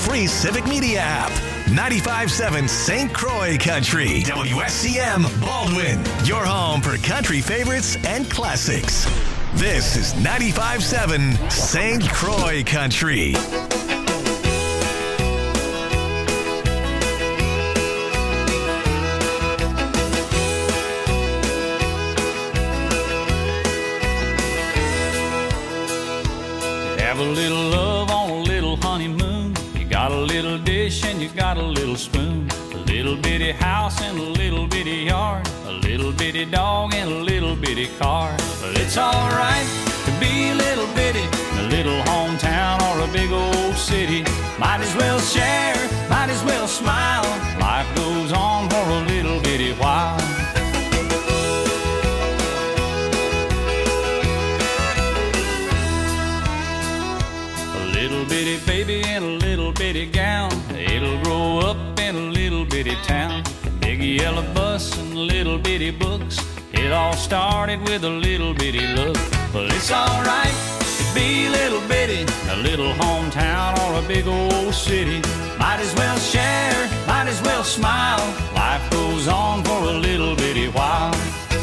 free Civic Media app. 95.7 St. Croix Country. WSCM Baldwin. Your home for country favorites and classics. This is 95.7 St. Croix Country. Have a little love on a little honeymoon. You got a little dish and you got a little spoon. A little bitty house and a little bitty yard. A little bitty dog and a little bitty car. But it's alright to be a little bitty in a little hometown or a big old city. Might as well share, might as well smile. Life goes on for a little bitty while. Little bitty baby in a little bitty gown. It'll grow up in a little bitty town. Big yellow bus and little bitty books. It all started with a little bitty look. Well, it's alright to be a little bitty in a little hometown or a big old city. Might as well share, might as well smile. Life goes on for a little bitty while.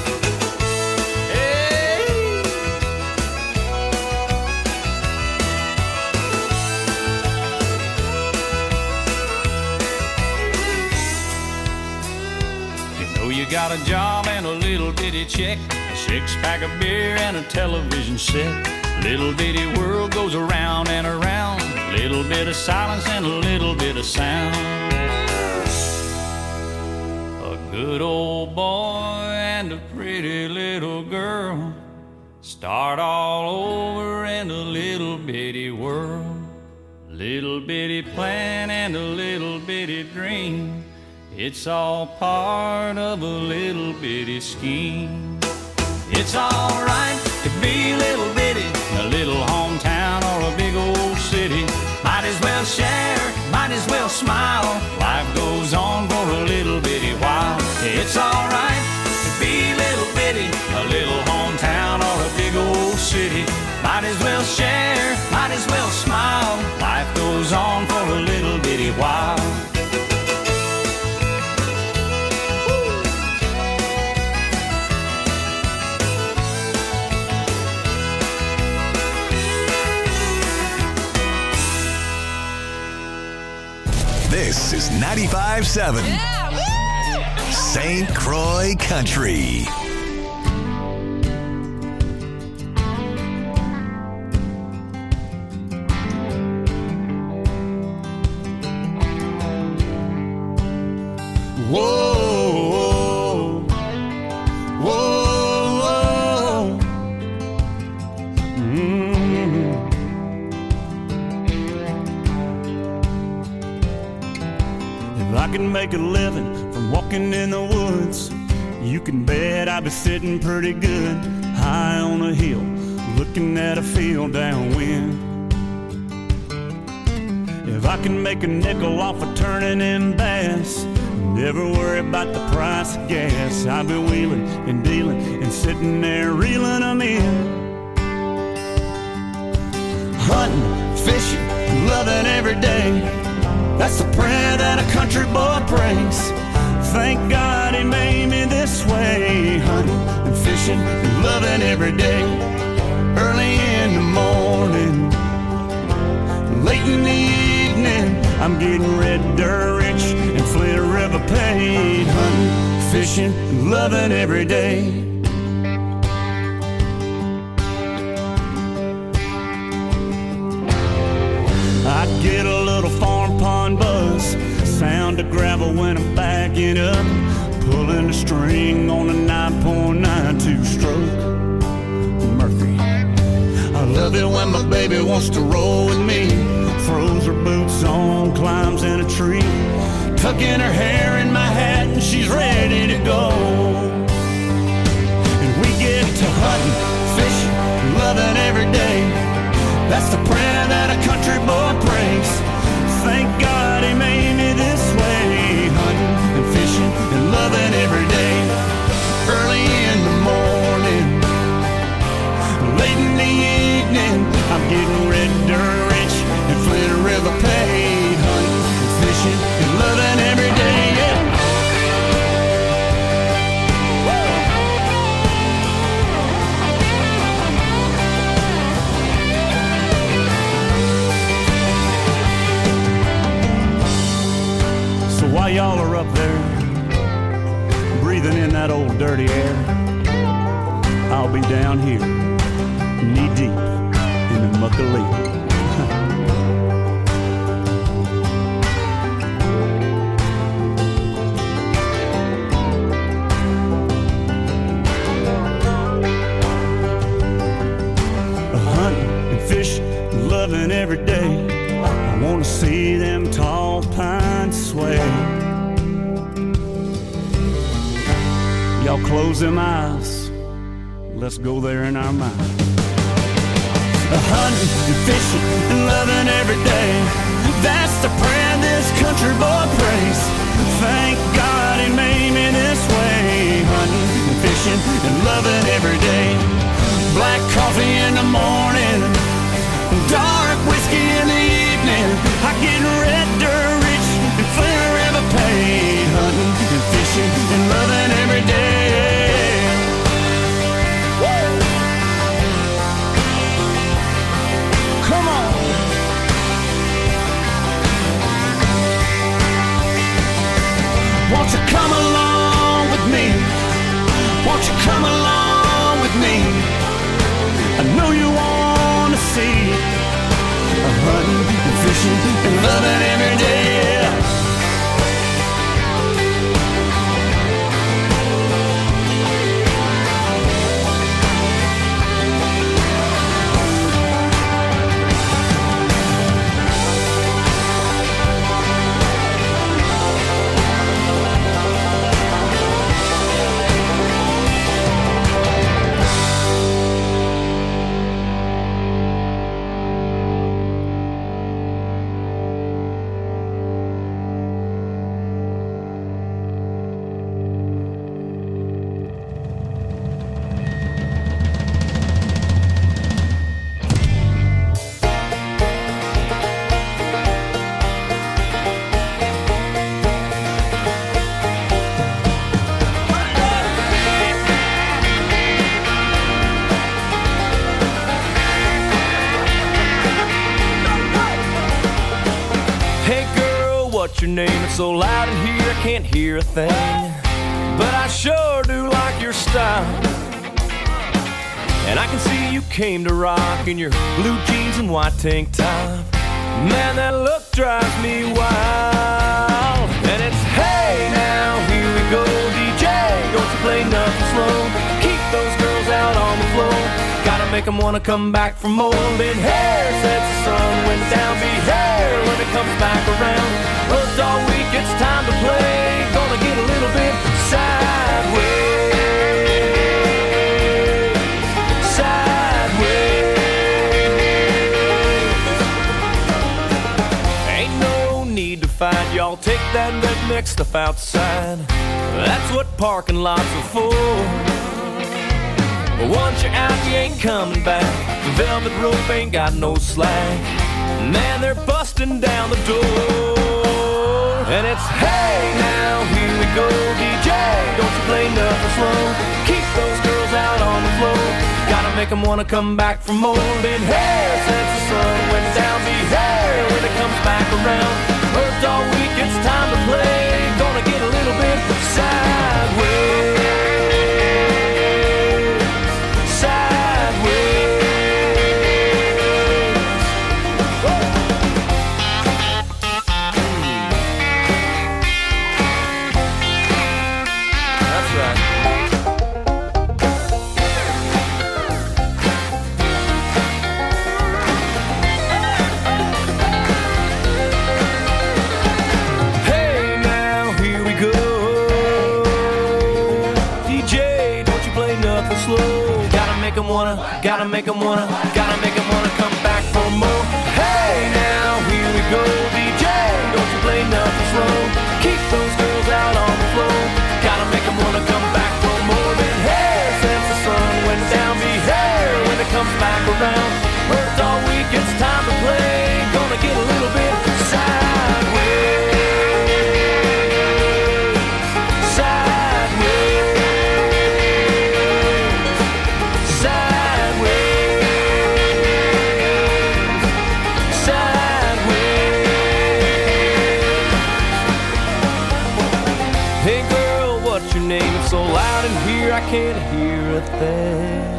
You got a job and a little bitty check, a six-pack of beer and a television set. Little bitty world goes around and around. Little bit of silence and a little bit of sound. A good old boy and a pretty little girl start all over in a little bitty world. Little bitty plan and a little bitty dream. It's all part of a little bitty scheme. It's alright to be a little bitty in a little hometown or a big old city. Might as well share, might as well smile. Life goes on for a little bitty while. It's alright to be a little bitty in a little hometown or a big old city. Might as well share, might as well smile. Life goes on for a little bitty while. This is 95.7 St. Croix Country. Whoa, whoa, whoa. If I can make a living from walking in the woods, you can bet I'd be sitting pretty good high on a hill, looking at a field downwind. If I can make a nickel off of turning in bass, never worry about the price of gas, I'll be wheeling and dealing and sitting there reeling them in. Hunting, fishing, loving every day, that's the prayer that a country boy prays. Thank God he made me this way. Hunting and fishing and loving every day. Early in the morning, late in the evening, I'm getting red dirt rich and Flint River paid. Hunting, fishing, and loving every day. I get a little farm pond buzz, sound of gravel when I'm backing up, pulling the string on a 9.92 stroke Murphy. I love it when my baby wants to roll with me, throws her boots on, climbs in a tree, tucking her hair in my hat and she's ready to go. And we get to hunting, fishing, loving every day. That's the prayer that a country boy prays. Thank God he made me this way. Hunting and fishing and loving every day. Early in the morning, late in the evening, I'm getting red dirt rich and Flint River paid. Hunting up there, breathing in that old dirty air. I'll be down here, knee deep in the muck of leaf. Loving every day, I want to see them tall pines sway. Y'all close them eyes, let's go there in our mind. Hunting and fishing and loving every day, that's the prayer this country boy prays. Thank God he made me this way. Hunting and fishing and loving every day. Black coffee in the morning, dark whiskey in the evening. I get red dirt rich and forever paid. Hunting and fishing and loving every day. Woo! Come on. Won't you come along with me? Won't you come along with me? I know you want to see hunting and fishing and loving every day. What's your name? It's so loud in here I can't hear a thing, but I sure do like your style. And I can see you came to rock in your blue jeans and white tank top. Man, that look drives me wild. And it's hey now, here we go, DJ, don't you play nothing slow. Keep those girls out on the floor, gotta make them wanna come back for more. Been here since the sun went down, be here when it comes back around. Worked all week, it's time to play, gonna get a little bit sideways. Sideways. Ain't no need to fight, y'all take that redneck stuff outside. That's what parking lots are for. But once you're out, you ain't coming back. The velvet rope ain't got no slack. Man, they're busting down the door. And it's hey now, here we go, DJ, don't you play nothing slow. Keep those girls out on the floor, gotta make them wanna come back for more. Been here since the sun went down, be here when it comes back around. Worked all week, it's time to play, gonna get a little bit sideways. Gotta make them wanna come back for more. Hey now, here we go, DJ, don't you play nothing slow. Keep those girls out on the floor, gotta make them wanna come back for more. Been here since the sun went down, be here when it comes back around. Worked all week, it's time to play, gonna get a little bit sideways. Sideways. can't hear a thing.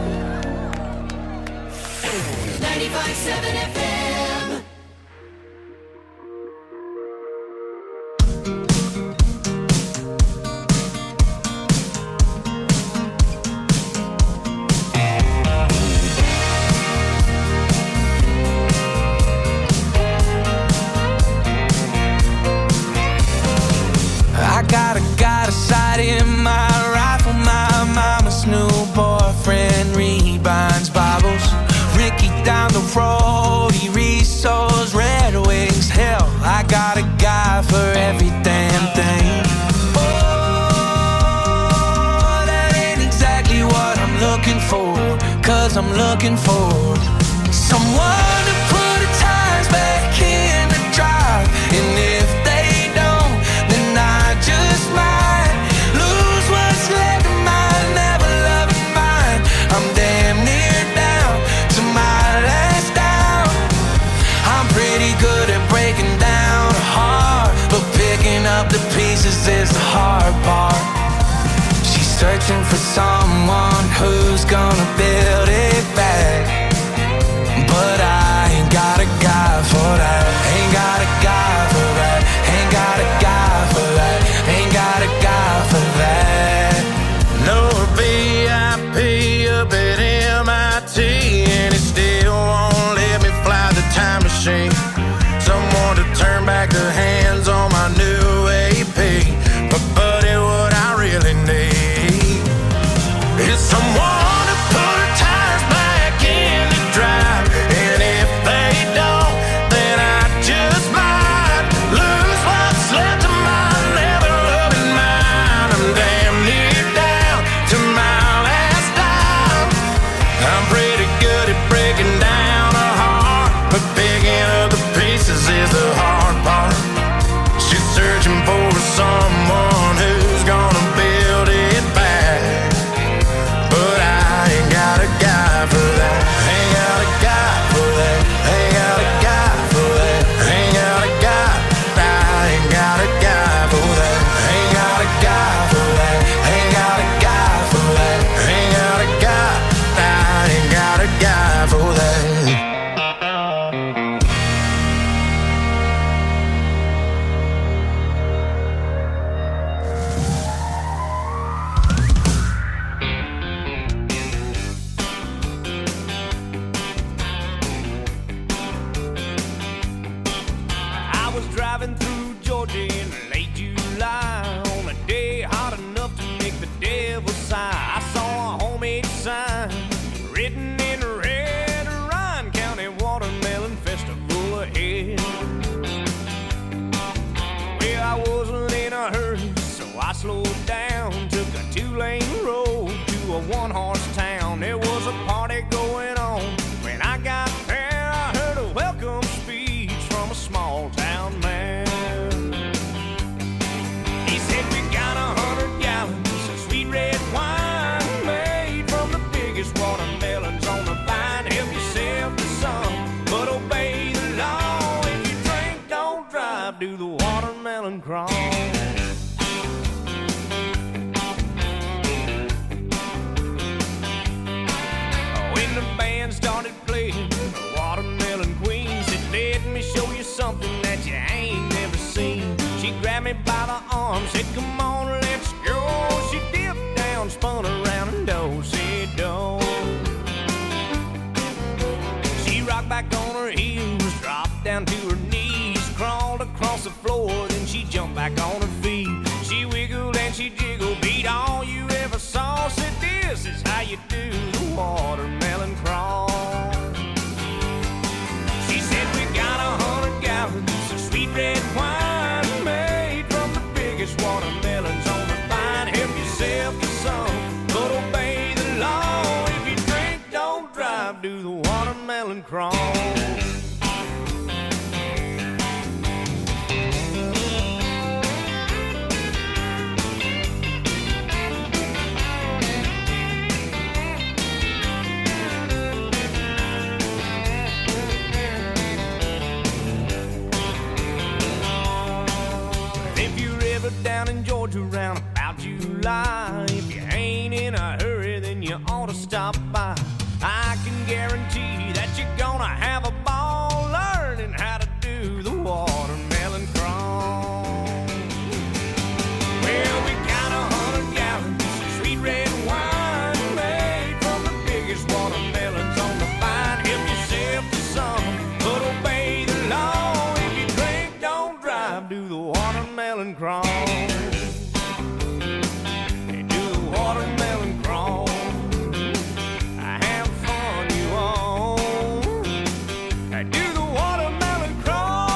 95.7 FM. I got a sight in my rifle. My mama's new boyfriend rebinds Bibles. Ricky down the road, he resows Red Wings. Hell, I got a guy for every damn thing. Oh, that ain't exactly what I'm looking for. 'Cause I'm looking for someone to put the tires back in the drive. And if they don't, then I just might lose what's left of my never-loving mind. I'm damn near down to my last down. I'm pretty good at breaking down a heart, but picking up the pieces is the hard part. She's searching for someone who's gonna build it back, but I ain't got a guy for that. Ain't got a guy for that. Ain't got a guy for that. Ain't got a guy for that. No VIP up at MIT, and it still won't let me fly the time machine. Someone to turn back the hands on my new AP. But buddy, what I really need is someone to put the tires back in the drive. And if they don't, then I just might lose what's left of my never-loving mind. I'm damn near down to my last dime. I'm pretty good at breaking down a heart, but picking up the pieces is the hard part. She's searching for someone who's gonna build it back, but I ain't got a guy for that. Ain't got a guy for that. Ain't got a guy for that. Ain't got a guy. I ain't got a guy for that. Ain't got a guy for that. Ain't got a guy for that. Ain't got a guy. I ain't got a guy for that. I was driving through Georgia in late July on a day hot enough to make the devil sigh. I saw a homemade sign written in red, Ryan County Watermelon Festival ahead. Well, I wasn't in a hurry, so I slowed down, took a 2-lane road to a 1-horse town. There was a party going on. When I got there, I heard a welcome speech from a small town man. He said, we got 100 gallons of sweet red wine made from the biggest watermelons on the vine. Help yourself to some, but obey the law. If you drink, don't drive, do the watermelon crawl. When the band started playing, the Watermelon Queen said, let me show you something that you ain't never seen. She grabbed me by the arm, said, come on, let's go. She dipped down, spun around, and do-si-do. She rocked back on her heels, dropped down to her knees, crawled across the floor, then she jumped back on her feet. She wiggled and she jiggled, beat all you ever saw. Said, this is how you do the watermelon crawl. She said, we got 100 gallons of sweet red wine made from the biggest watermelons on the vine. Help yourself to some, but obey the law. If you drink, don't drive, do the watermelon crawl. down in Georgia around about July. If you ain't in a hurry, drive, do the watermelon crawl. Hey, do the watermelon crawl. I have fun, you all. Hey, do the watermelon crawl.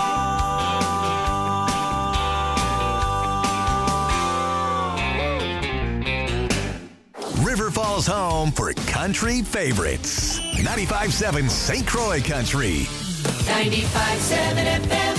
River Falls home for country favorites. 95.7 St. Croix Country. 95.7 FM.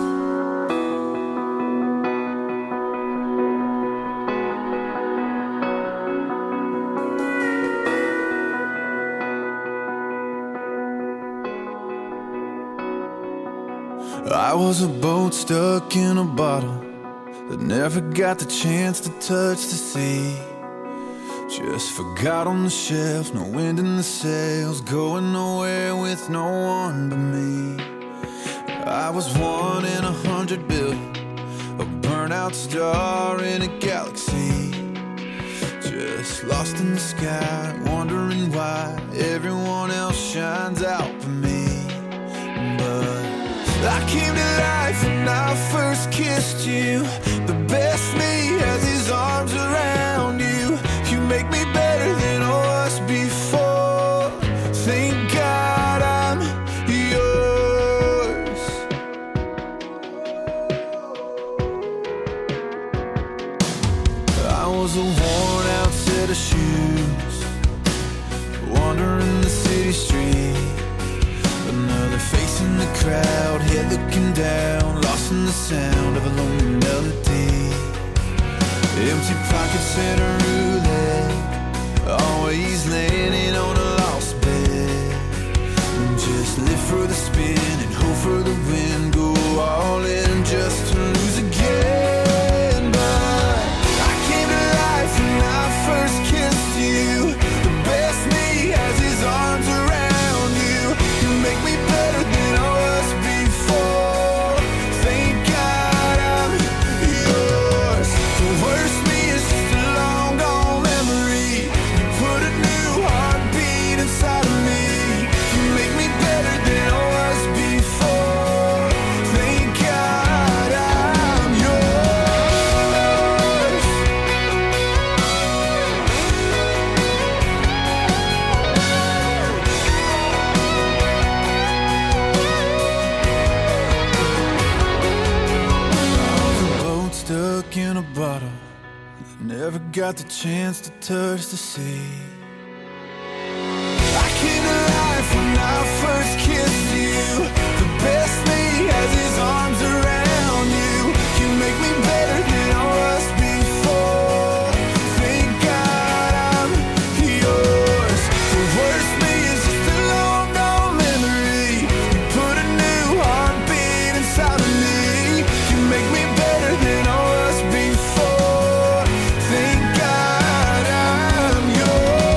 I was a boat stuck in a bottle that never got the chance to touch the sea. Just forgot on the shelf, no wind in the sails, going nowhere with no one but me. I was 1 in 100 billion, a burnout star in a galaxy. Just lost in the sky, wondering why everyone else shines out for me. But I came to life when I first kissed you. The best me has his arms around you. You make me better than I was before. Thank God I'm yours. I was a worn out set of shoes, wandering the city street. Another face in the crowd, head looking down, lost in the sound of a lonely melody. Empty pockets and a roulette, always landing on a lost bet. Just live for the spin and hope for the win, go all in just to lose again. But I came to life when I first kissed you. The best me has his arms around you. You make me better than I was before. Thank God I'm yours. The worst me is just a long gone memory. You put a new heartbeat inside of me. You make me better than I was before. Thank God I'm yours. I was a boat stuck in a bottle that never got the chance to touch the sea. I came to life when I first kissed you. The best me has his arms around you. You make me better than I was before. Thank God I'm yours. The worst me is just a long gone memory. You put a new heartbeat inside of me. You make me better than I was before. Thank God I'm yours.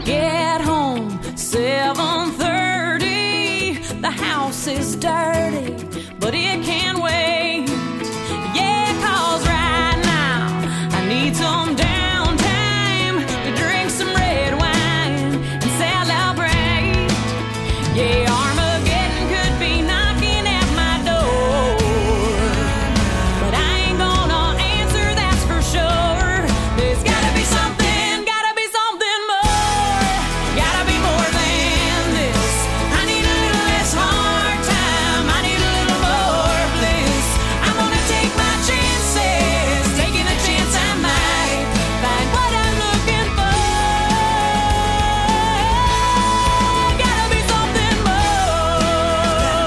Get home 7:30. The house is dirty, but it can wait. Yeah, 'cause right now I need some downtime to drink some red wine and celebrate. Yeah, Armageddon could be knocking at my door, but I ain't gonna answer, that's for sure. There's gotta be something more, gotta be more than this. I need a little less hard time, I need a little more bliss. I'm gonna take my chances, taking a chance I might find what I'm looking for. Gotta be something more.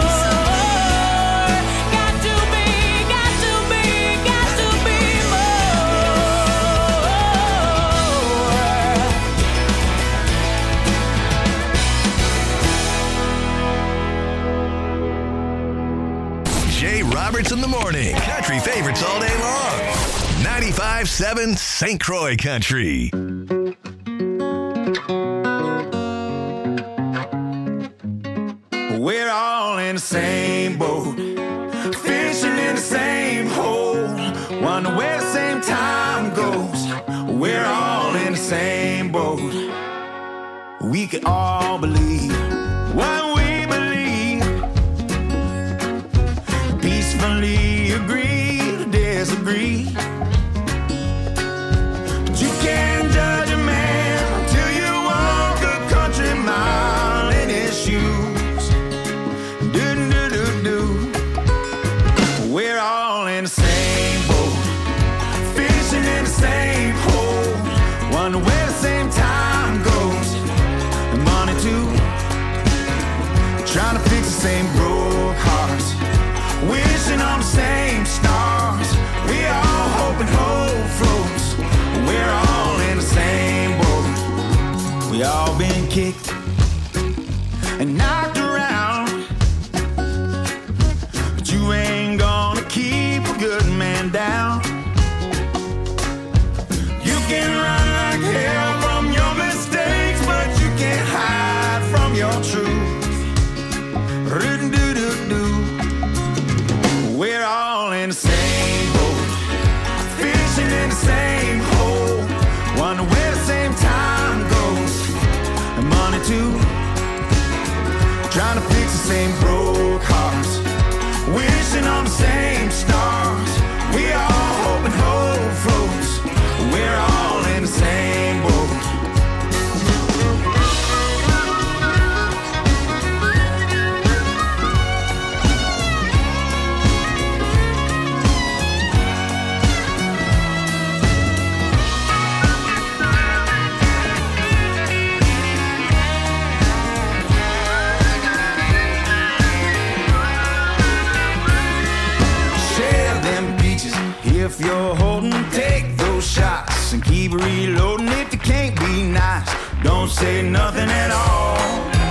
Got to be more. Jay Roberts in the morning. Country favorites all day long. 95.7 St. Croix Country. We're all in the same boat, fishing in the same hole, wonder where the same time goes. We're all in the same boat. We can all believe what we believe, peacefully agree to disagree. But you can't judge a man till you walk a country mile in his shoes. Do-do-do-do. We're all in the same boat, fishing in the same hole, wonder where the same time goes. And money too, trying to fix the same broke hearts, wishing on the same stars. We all hope and hope floats. We're all in the same boat. We all been kicked and knocked around, but you ain't gonna keep a good man down. You can run like hell from your mistakes, but you can't hide from your truth. Do-do-do-do. We're all in the same boat, fishing in the same hole, wonder where the same time goes. And money too, trying to fix the same broke hearts, wishing on the same stars. We all hope and hope floats. We're all in the same boat. Share them beaches if you're holding, take those shots and keep reloading. If you can't be nice, don't say nothing at all.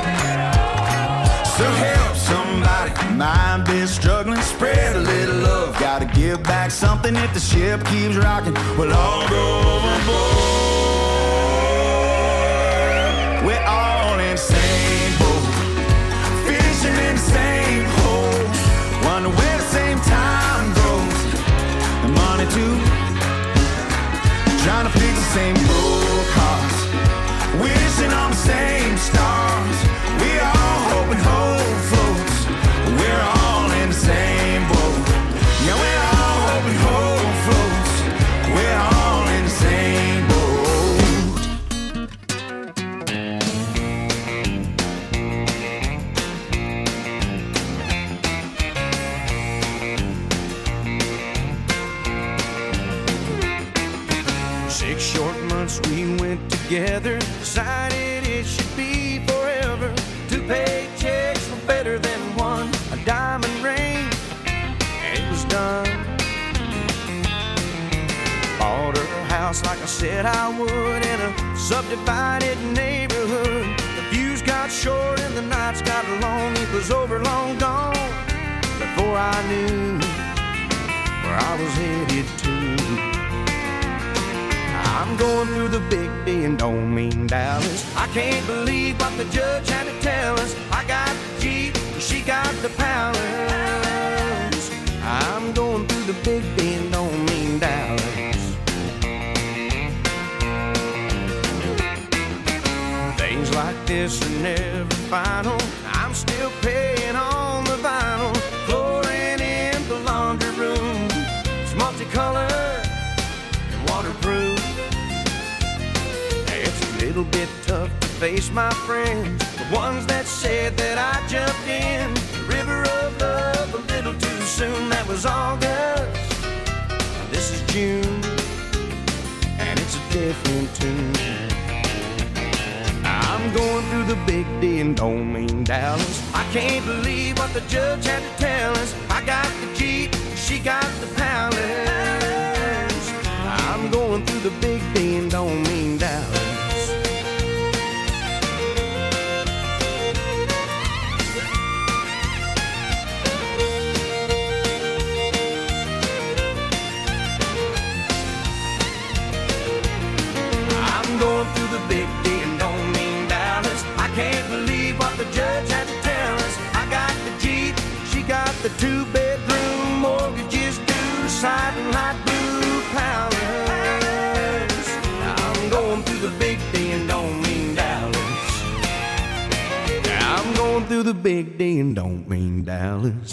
So help somebody, mind be struggling, spread a little love. Gotta give back something if the ship keeps rocking. We'll all go overboard. We're all in the same boat, fishing in the same hole, wonder where the same time goes. And money too, trying to fix the same broke hearts, wishing on the same stars. We all hope and hope floats. We're all in the same boat. Yeah, we're all hope and hope floats. We're all in the same boat. together, decided it should be forever. 2 paychecks were better than one, a diamond ring, and it was done. Bought her a house like I said I would in a subdivided neighborhood. The views got short and the nights got long. It was over, long gone, before I knew where I was headed to. I'm going through the big D and don't mean Dallas. I can't believe what the judge had to tell us. I got the Jeep, she got the palace. I'm going through the Big Bend, don't mean Dallas. Things like this are never final. I'm still paying on the vinyl. Chlorine in the laundry room. It's multicolored and waterproof. It's a little bit tough to face my friends, the ones that said that I jumped in the river of love a little too soon. That was August, this is June, and it's a different tune. I'm going through the Big D and don't mean Dallas. I can't believe what the judge had to tell us. I got the Jeep, she got the palace. I'm going through the Big D and don't mean Dallas. I'm going through the Big D and don't mean Dallas. I can't believe what the judge had to tell us. I got the Jeep, she got the 2-bedroom, mortgages due, siding light blue palace. I'm going through the Big D and don't mean Dallas. I'm going through the Big D and don't mean Dallas.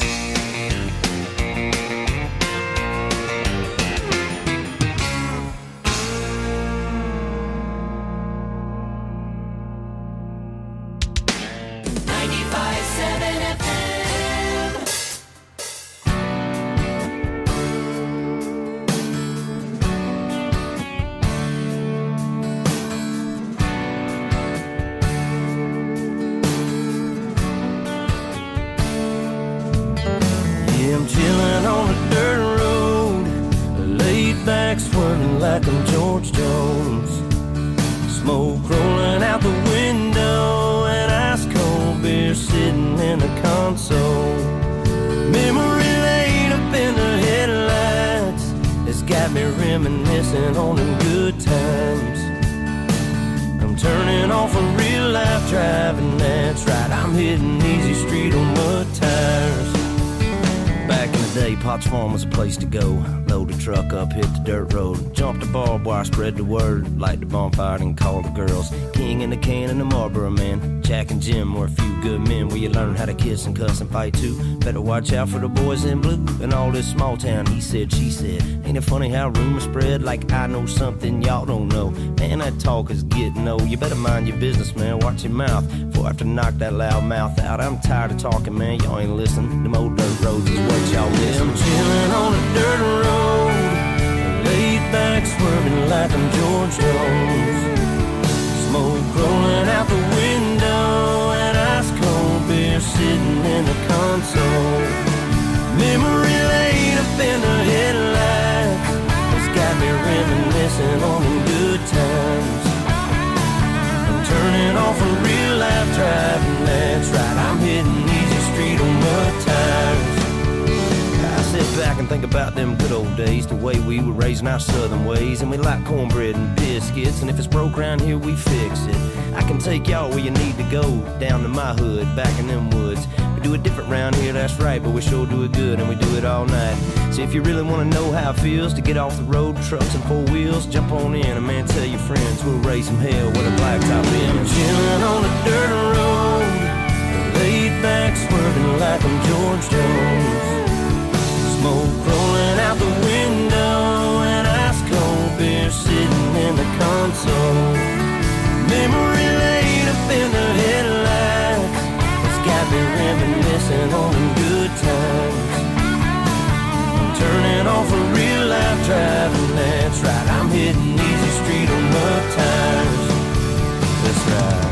Like I'm George Jones. Smoke rolling out the window and ice cold beer sitting in the console. Memory lane up in the headlights has got me reminiscing on them good times. I'm turning off a real life driving, that's right, I'm hitting easy street on mud tires. Back in the day, Potts Farm was a place to go. Load the truck up, hit the dirt road, jump the barbed wire, spread the word, light the bonfire and call the girls. King and the can and the Marlboro man, Jack and Jim were a few good men where you learn how to kiss and cuss and fight too. Better watch out for the boys in blue and all this small town he said, she said. Ain't it funny how rumors spread like I know something y'all don't know? Man, that talk is getting old. You better mind your business, man, watch your mouth before I have to knock that loud mouth out. I'm tired of talking, man, y'all ain't listening. Them old dirt roads is what y'all miss. I'm chilling on a dirt road, laid back swerving like I'm George Jones. Smoke rolling out the window and ice cold beer sitting in the console. Memory lane up in the headlights has got me reminiscing on them good times. I'm turning off a real life driving, that's right, I'm hitting easy street on mud tires. I sit back and think about them good old days, the way we were raising our southern ways, and we like cornbread and biscuits, and if it's broke around here, we fix it. I can take y'all where you need to go, down to my hood, back in them woods. We do it different round here, that's right, but we sure do it good, and we do it all night. So if you really want to know how it feels to get off the road, trucks and 4 wheels, jump on in, and man, tell your friends we'll raise some hell with a blacktop in. I'm chilling on a dirt road, laid back swerving like I'm George Jones. Smoke rolling out the window and ice cold beer sitting in the console. Memory lane up in the headlights has got me reminiscing on them good times. I'm turning off a real life driving, that's right, I'm hitting easy street on mud tires. That's right.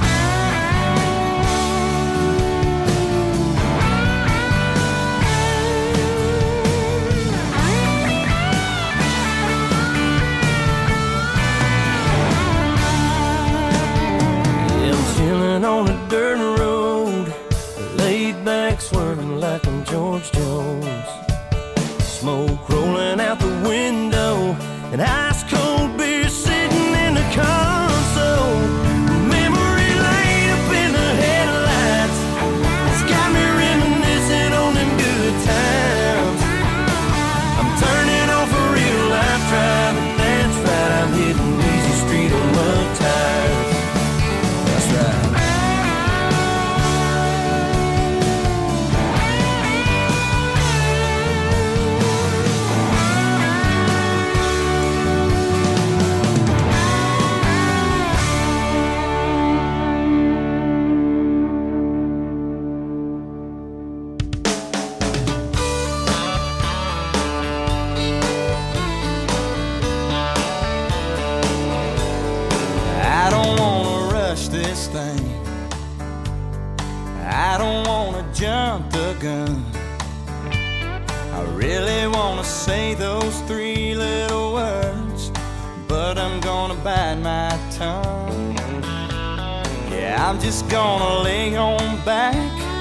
jumped the gun. I really want to say those three little words, but I'm gonna bite my tongue. Yeah, I'm just gonna lay on back,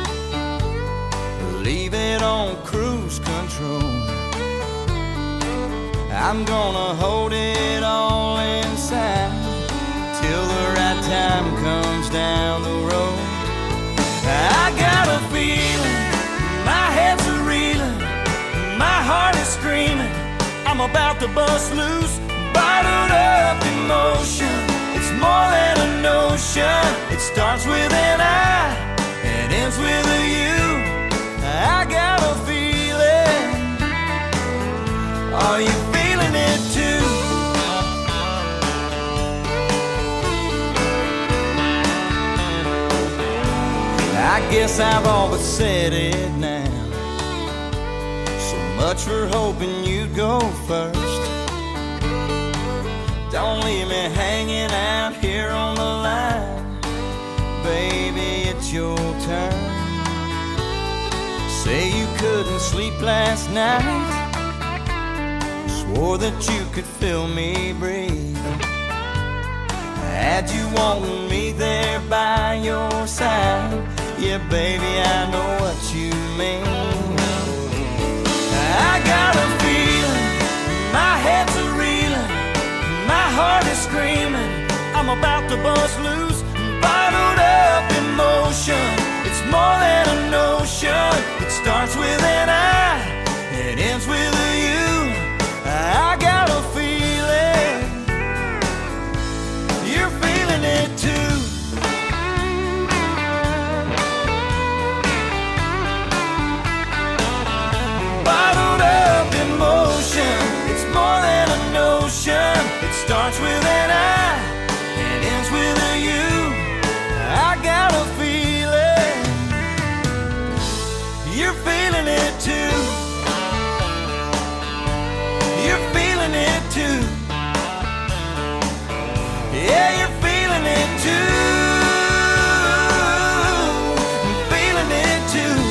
leave it on cruise control. I'm gonna hold it all inside till the right time comes down the road. I got a feeling, my head's a reeling, my heart is screaming, I'm about to bust loose, bottled up emotion. It's more than a notion, it starts with an I and ends with a you. I got a feeling, are you feeling it too? I guess I've all but said it now. So much for hoping you'd go first. Don't leave me hanging out here on the line. Baby, it's your turn. Say you couldn't sleep last night, swore that you could feel me breathe. Had you wanting me there by your side, yeah, baby, I know what you mean. I got a feeling, my head's a reeling, my heart is screaming, I'm about to bust loose, bottled up emotion. It's more than a notion, it starts with an I, it ends with a you. I got a feeling, you're feeling it too. Bottled up emotion, it's more than a notion. It starts with an I, it ends with a you. I got a feeling, you're feeling it too. You're feeling it too. Yeah, you're feeling it too. I'm feeling it too.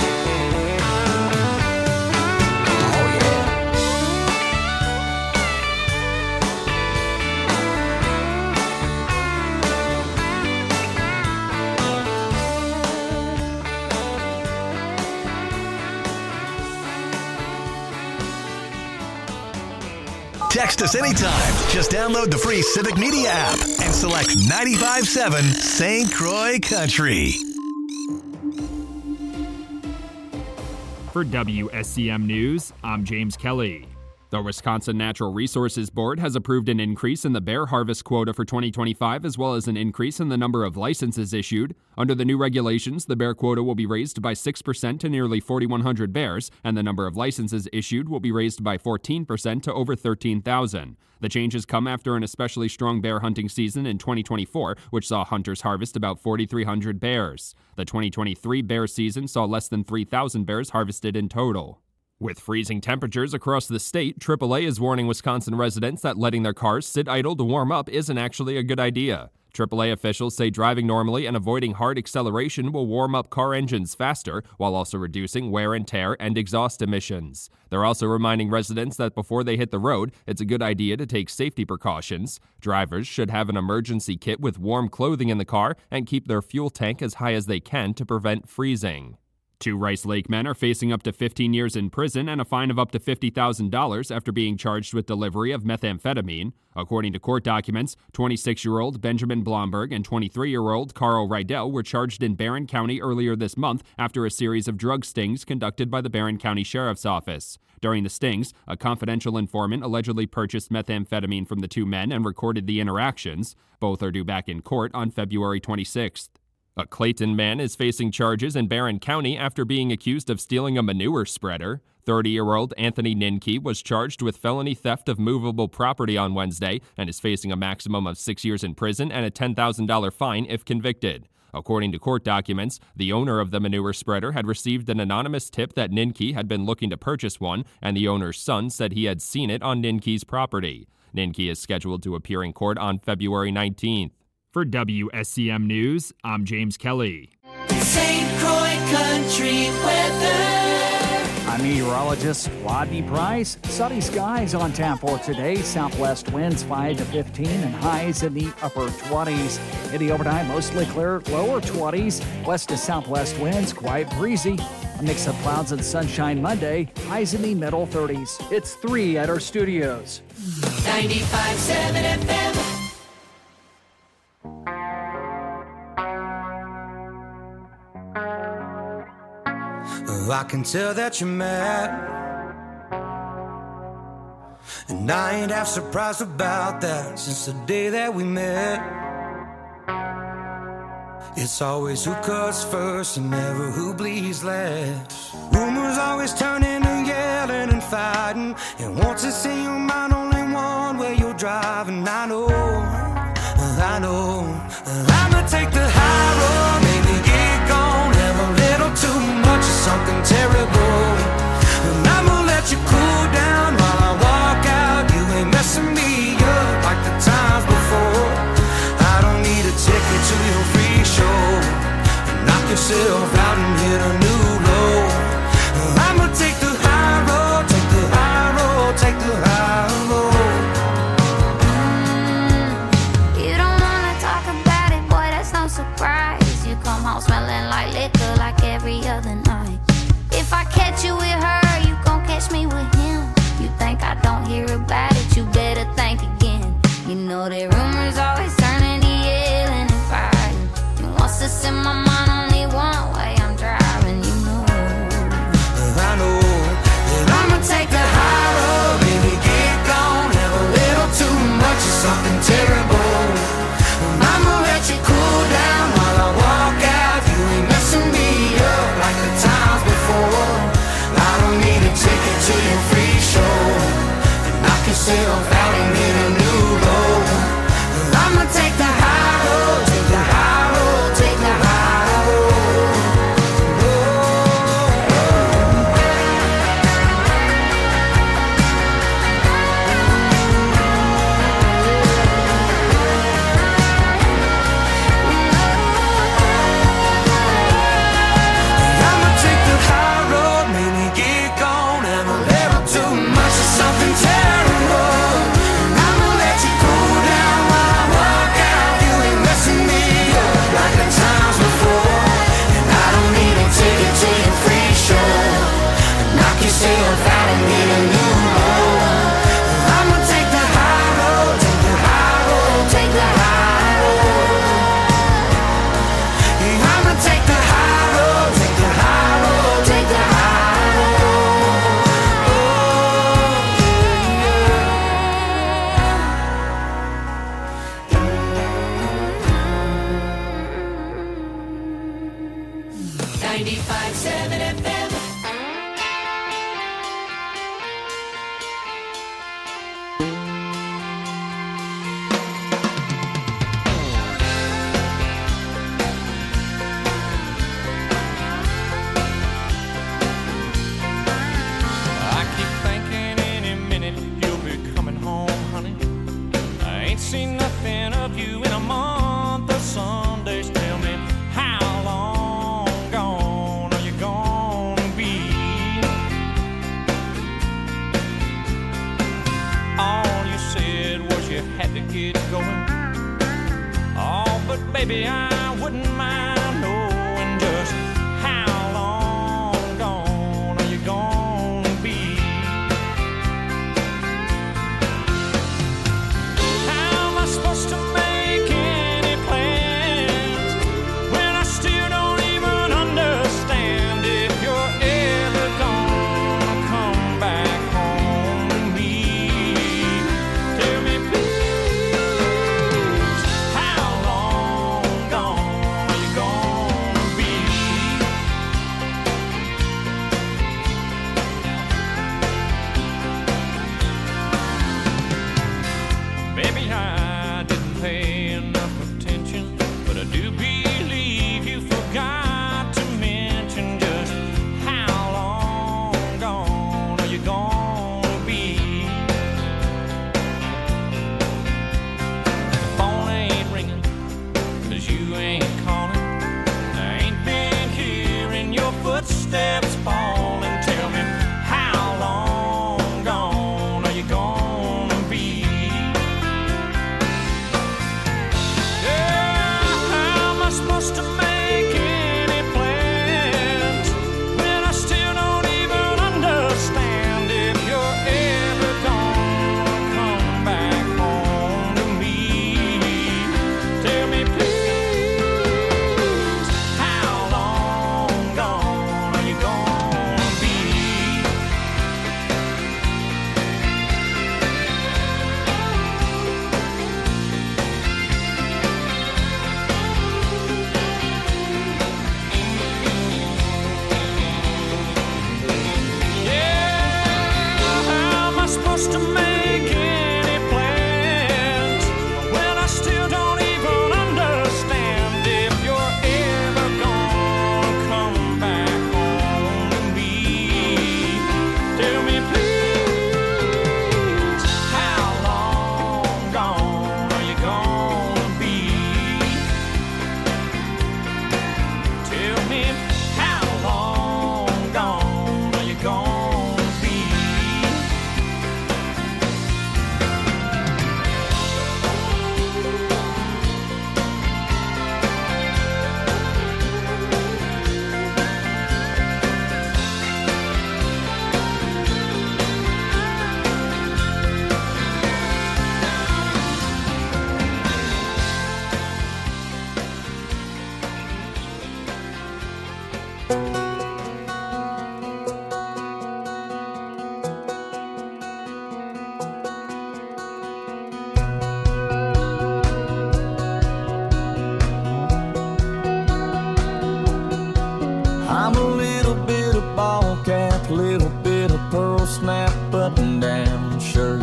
Text us anytime. Just download the free Civic Media app and select 95.7 St. Croix Country. For WSCM News, I'm James Kelly. The Wisconsin Natural Resources Board has approved an increase in the bear harvest quota for 2025, as well as an increase in the number of licenses issued. Under the new regulations, the bear quota will be raised by 6% to nearly 4,100 bears, and the number of licenses issued will be raised by 14% to over 13,000. The changes come after an especially strong bear hunting season in 2024, which saw hunters harvest about 4,300 bears. The 2023 bear season saw less than 3,000 bears harvested in total. With freezing temperatures across the state, AAA is warning Wisconsin residents that letting their cars sit idle to warm up isn't actually a good idea. AAA officials say driving normally and avoiding hard acceleration will warm up car engines faster, while also reducing wear and tear and exhaust emissions. They're also reminding residents that before they hit the road, it's a good idea to take safety precautions. Drivers should have an emergency kit with warm clothing in the car and keep their fuel tank as high as they can to prevent freezing. 2 Rice Lake men are facing up to 15 years in prison and a fine of up to $50,000 after being charged with delivery of methamphetamine. According to court documents, 26-year-old Benjamin Blomberg and 23-year-old Carl Rydell were charged in Barron County earlier this month after a series of drug stings conducted by the Barron County Sheriff's Office. During the stings, a confidential informant allegedly purchased methamphetamine from the 2 men and recorded the interactions. Both are due back in court on February 26th. A Clayton man is facing charges in Barron County after being accused of stealing a manure spreader. 30-year-old Anthony Ninke was charged with felony theft of movable property on Wednesday and is facing a maximum of 6 years in prison and a $10,000 fine if convicted. According to court documents, the owner of the manure spreader had received an anonymous tip that Ninke had been looking to purchase one, and the owner's son said he had seen it on Ninke's property. Ninke is scheduled to appear in court on February 19th. For WSCM News, I'm James Kelly. St. Croix Country weather. I'm meteorologist Rodney Price. Sunny skies on tap for today. Southwest winds 5 to 15 and highs in the upper 20s. In the overnight, mostly clear, lower 20s. West to southwest winds, quite breezy. A mix of clouds and sunshine Monday, highs in the middle 30s. It's 3 at our studios. 95.7 FM. I can tell that you're mad, and I ain't half surprised about that. Since the day that we met, it's always who cuts first and never who bleeds last. Rumors always turn into yelling and fighting, and once it's in your mind, only one way you're driving. I know I'ma take the high road, maybe get gone, have a little too much of something terrible, and I'ma let you cool down while I walk out. You ain't messing me up like the times before. I don't need a ticket to your free show. Knock yourself out and hit a new low. I'ma take the high road, take the high road, take the high road. Surprise, you come home smelling like liquor like every other night. If I catch you with her, you gon' catch me with him. You think I don't hear about it, you better think again. You know that rumors always turn into yelling and fighting, and once it's in my mind, only one way I'm driving. You know I know that I'ma take the high road, baby, get gone, have a little too much of something terrible. I'ma let you cool down while I walk out. You ain't messing me up like the times before. I don't need a ticket to your free show, and knock yourself out and hit a new low. I'ma take the high road, take the high road, take the high road. Baby, I wouldn't mind knowing just how long gone are you gonna be. How am I supposed to make any plans when I still don't even understand if you're ever gonna come back home to me? Tell me please, how long gone are you gone? footsteps falling. Tell me, how long gone are you gonna be? Yeah, how am I supposed to make any plans when I still don't even understand if you're ever gonna come back home to me? Tell me, please, how long gone are you gonna be? Yeah, how am I supposed to make any plans when I still don't even understand if you're ever gonna come back home to me? Tell me, please, how long gone are you gonna be? Tell me, how long gone are you gonna be? I'm a little bit of ball cap, little bit of pearl snap button down shirt,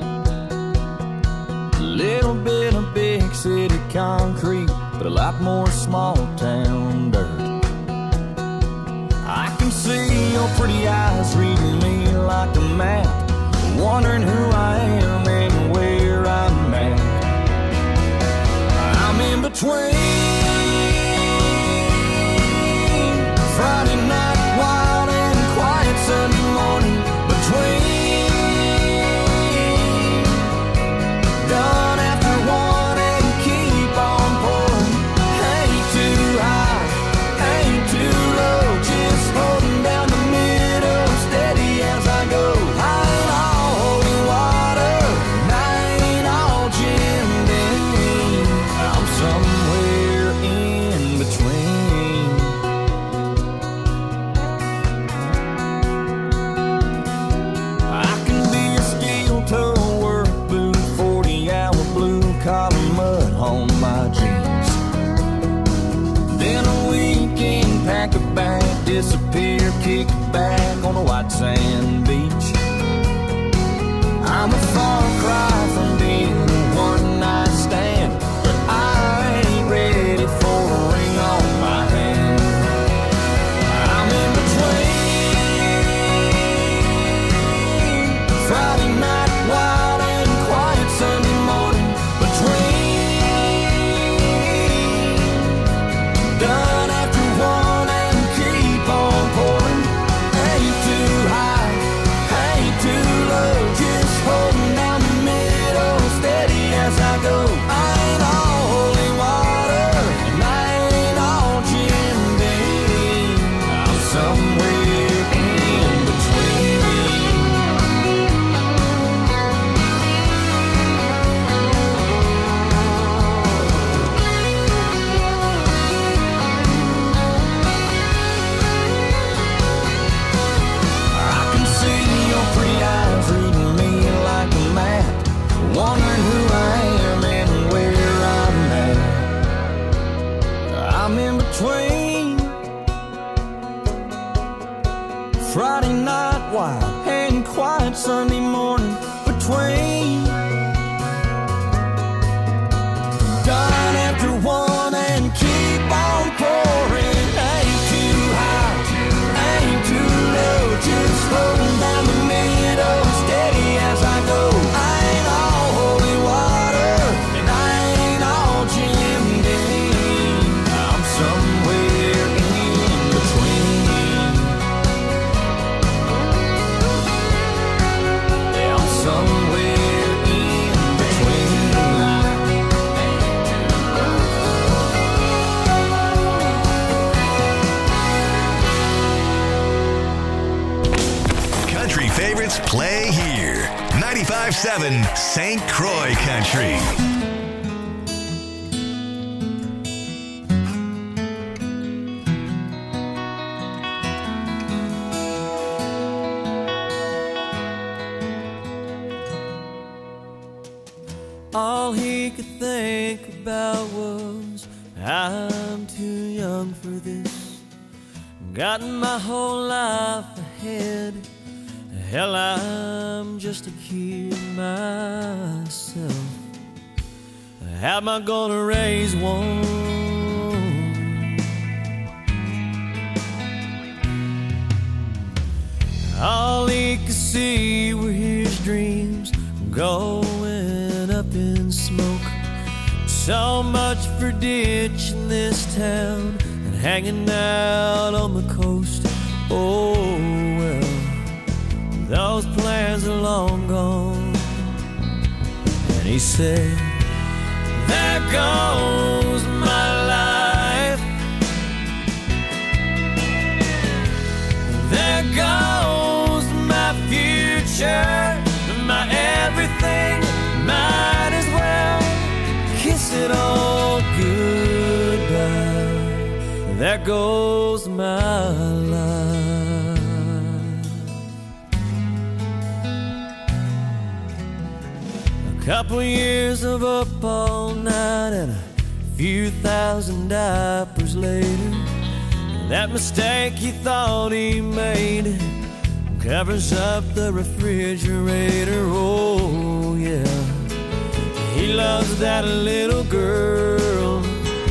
little bit of big city concrete, but a lot more small town dirt. I can see your pretty eyes reading me like a map, wondering who I am and where I'm at. I'm in between Friday night wild and quiet Sunday morning, between done after one and keep on pouring. Ain't too high, ain't too low, just holding down the middle, steady as I go. I ain't all holy water, and I ain't all Jim Beam. I'm somewhere in between. I can be a steel toe work boot, 40-hour blue collar mud on my jeans. Then a weekend pack a bag, disappear, kick back on a white sand beach. I'm a far cry from being a one-night stand, but I ain't ready for a ring on my hand. I'm in between Friday night wild and quiet Sunday morning, between done after one and keep on pouring. Ain't too high, ain't too low, just holding down the middle, 95.7 St. Croix Country. All he could think about was, I'm too young for this. Got my whole life ahead. Hell, I'm just a kid myself. How am I gonna raise one? All he could see were his dreams going up in smoke. So much for ditching this town and hanging out on the coast. Oh well, those plans are long gone. And he said, there goes my life. There goes my future, my everything. Might as well kiss it all goodbye. There goes my life. A couple years of up all night and a few thousand diapers later, that mistake he thought he made covers up the refrigerator. Oh yeah, he loves that little girl.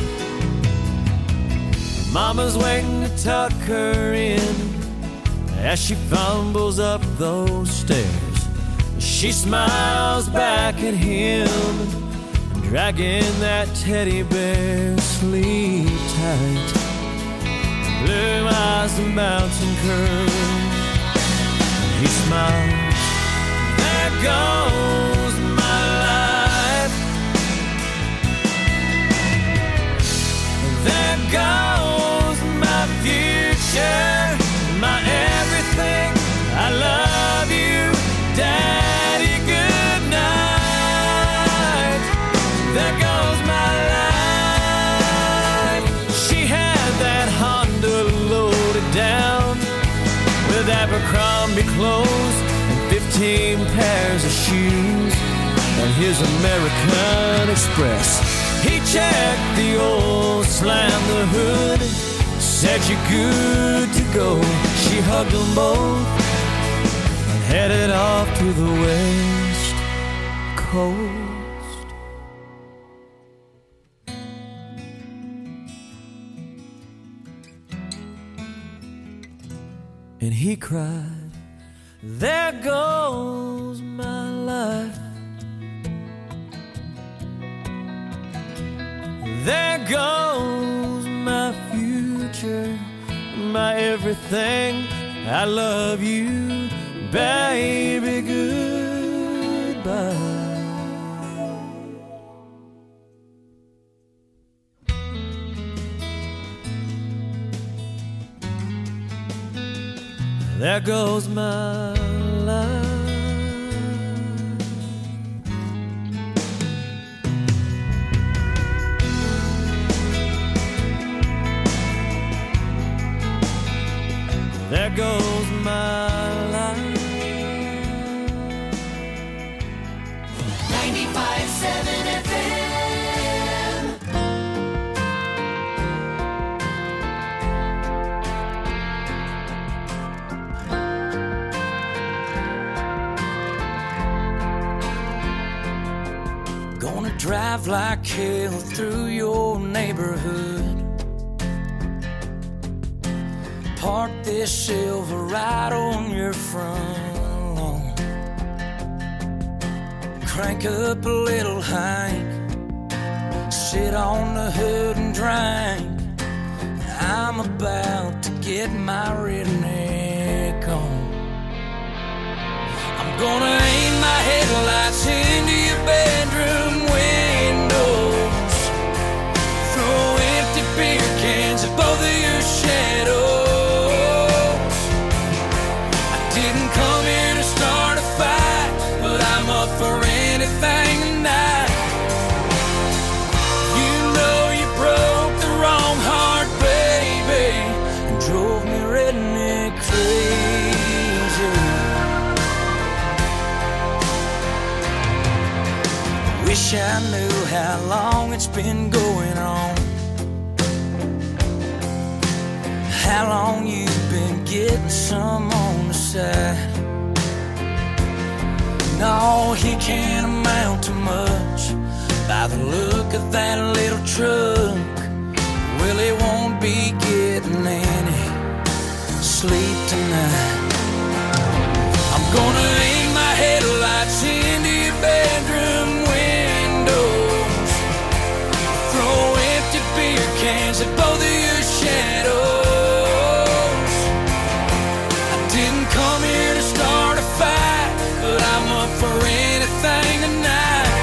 Mama's waiting to tuck her in as she fumbles up those stairs. She smiles back at him, dragging that teddy bear. Sleep tight, blue eyes and mountain curls. He smiles, there goes my life. There goes my future, my everything. I love you, Daddy, good night. There goes my life. She had that Honda loaded down with Abercrombie clothes and 15 pairs of shoes on his American Express. He checked the oil, slammed the hood, said you're good to go. She hugged them both and headed off to the West Coast. And he cried, there goes my life. There goes my future, my everything. I love you, baby, goodbye. There goes my life. There goes my life. 95.7 FM. Gonna drive like hell through your neighborhood. Park this Silverado on your front lawn. Crank up a little Hank, sit on the hood and drink. I'm about to get my redneck on. I'm gonna aim my headlights into your bedroom windows, throw empty beer cans at both of your shadows. Come here to start a fight, but I'm up for Wish I knew how long it's been going on. How long you've been getting some on the side. No, he can't amount to much by the look of that little truck. Well, he won't be getting any sleep tonight. I'm gonna aim my headlights into your bedroom windows, throw empty beer cans at both of your shadows. I didn't come here to start a fight, but I'm up for anything tonight.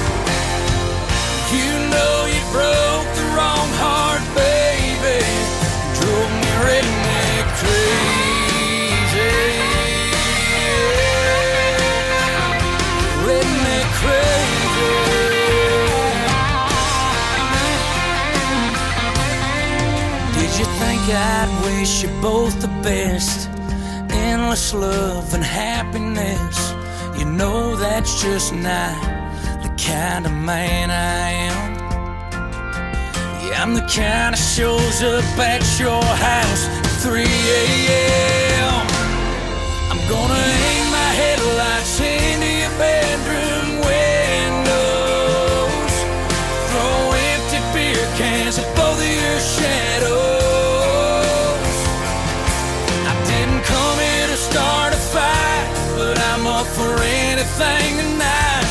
You know you broke the wrong heart, baby, drove me redneck crazy. Redneck crazy. Did you think I'd wish you both the best? Endless love and happiness. You know that's just not the kind of man I am. Yeah, I'm the kind that shows up at your house at 3 a.m. I'm gonna aim my headlights into your bedroom windows, throw empty beer cans at both of your shadows. I didn't come here to start a fight, but I'm up for anything tonight.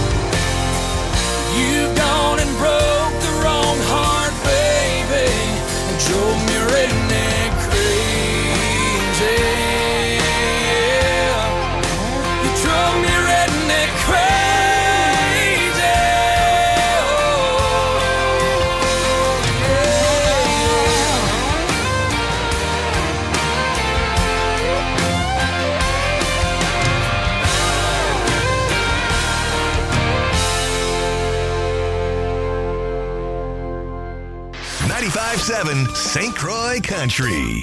You've gone and broke the wrong heart, baby, and drove me redneck crazy. You drove me redneck crazy. Oh, yeah. 95.7 St. Croix Country.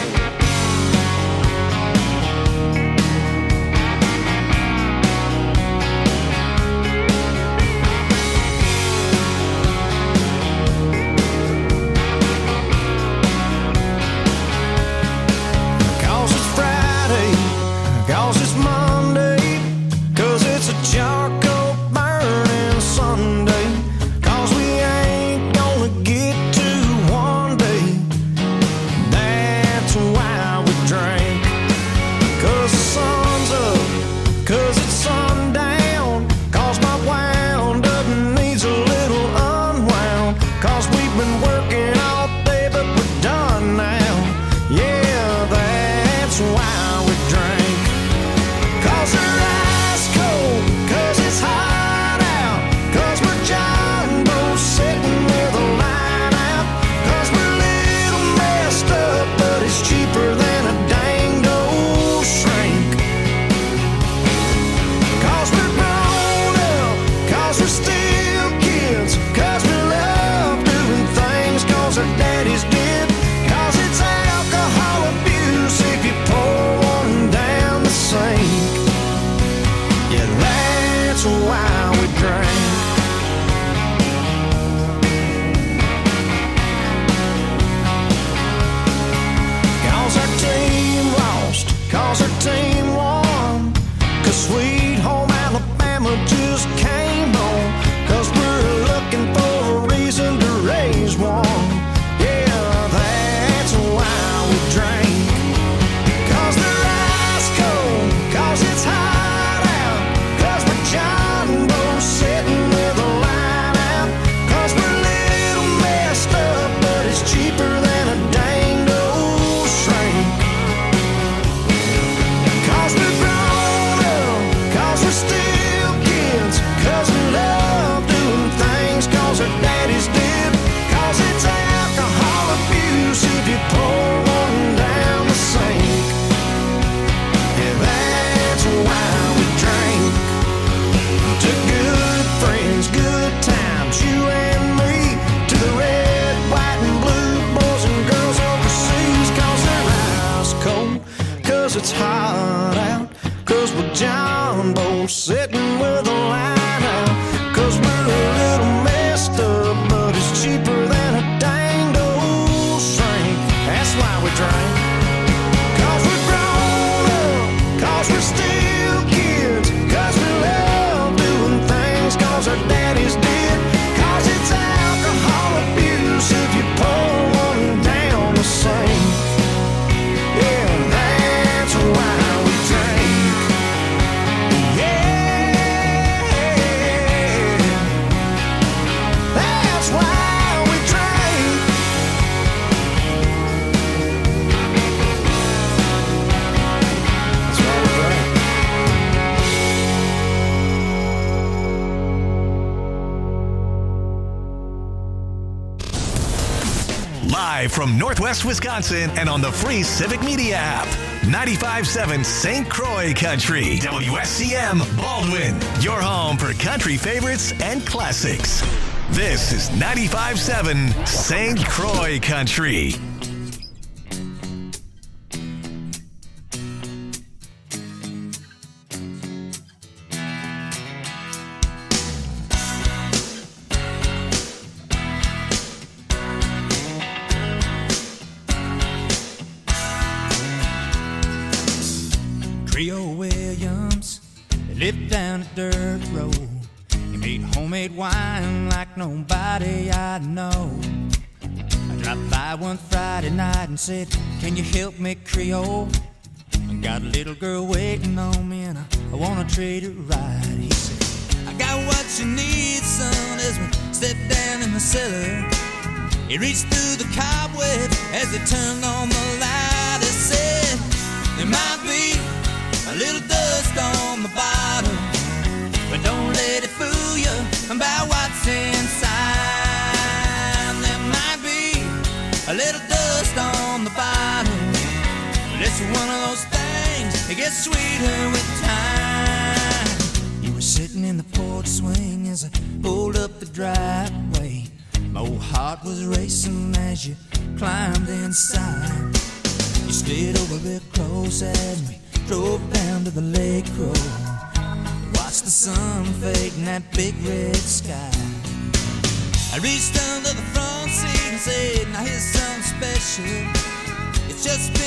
Cause it's Friday, cause it's Monday, cause it's a charcoal burning Sunday, cause we ain't gonna get to one day. That Live from Northwest Wisconsin and on the free Civic Media app. 95.7 St. Croix Country. WSCM Baldwin. Your home for country favorites and classics. This is 95.7 St. Croix Country. Creole Williams lived down a dirt road. He made homemade wine like nobody I know. I dropped by one Friday night and said, "Can you help me, Creole? I got a little girl waiting on me and I wanna treat her right." He said, "I got what you need, son," as we stepped down in the cellar. He reached through the cobweb as he turned on the light. He said, "There might be a little dust on the bottom, but don't let it fool you about what's inside. There might be a little dust on the bottom, but it's one of those things that gets sweeter with time." You were sitting in the porch swing as I pulled up the driveway. My old heart was racing as you climbed inside. You stayed over real close as we drove down to the lake road. Watched the sun fade in that big red sky. I reached under the front seat and said, "Now here's something special. It's just